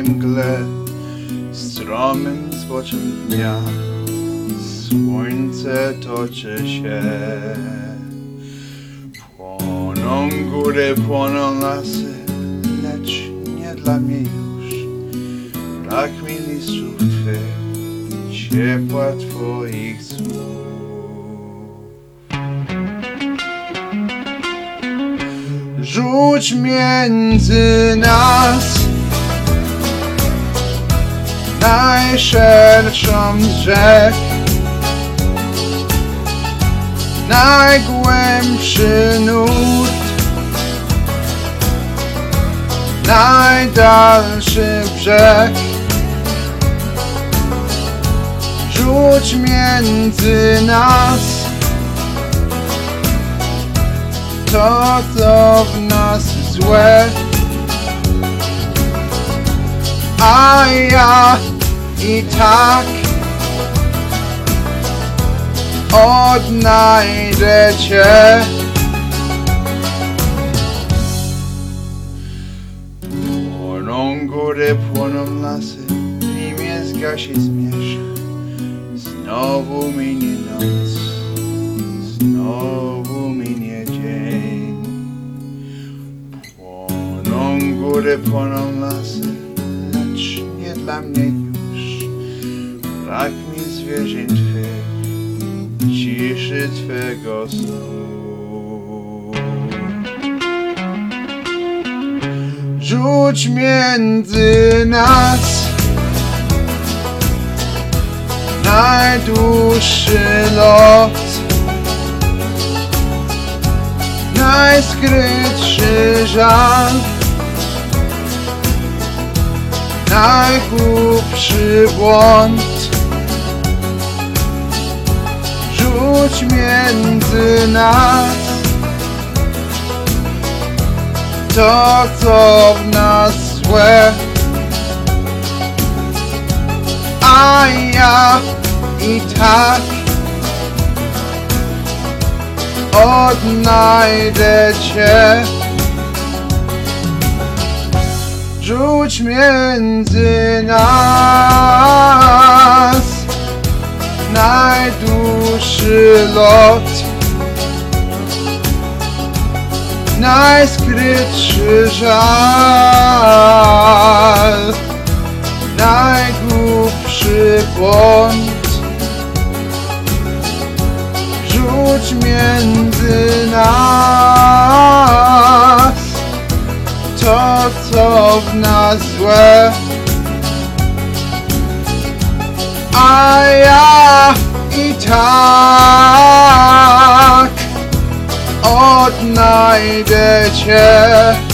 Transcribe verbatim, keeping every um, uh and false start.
mgle, stromym zboczem dnia. Słońce toczy się, płoną góry, płoną lasy, lecz nie dla mnie już. Brak mi listów twych, ciepła twoich słów. Rzuć między nas najszerszą z rzek, najgłębszy nurt, najdalszy brzeg. Rzuć między nas to, co w nas złe, a ja i tak odnajdę Cię. Płoną góry, płoną lasy, w imię zgasi zmierzch. Znowu minie noc, znowu minie dzień. Płoną góry, płoną lasy, lecz nie dla mnie już. Brak mi zwierzeń Twych, ciszy Twego snu. Rzuć między nas najdłuższy lot, najskrytszy żal, najgłupszy błąd. Rzuć między nas to, co w nas złe, a ja i tak odnajdę Cię. Rzuć między nas najdłuższy lot, najskrytszy żal, najgłupszy błąd. Rzuć między nas to, co w nas złe, a ja i tak odnajdę Cię.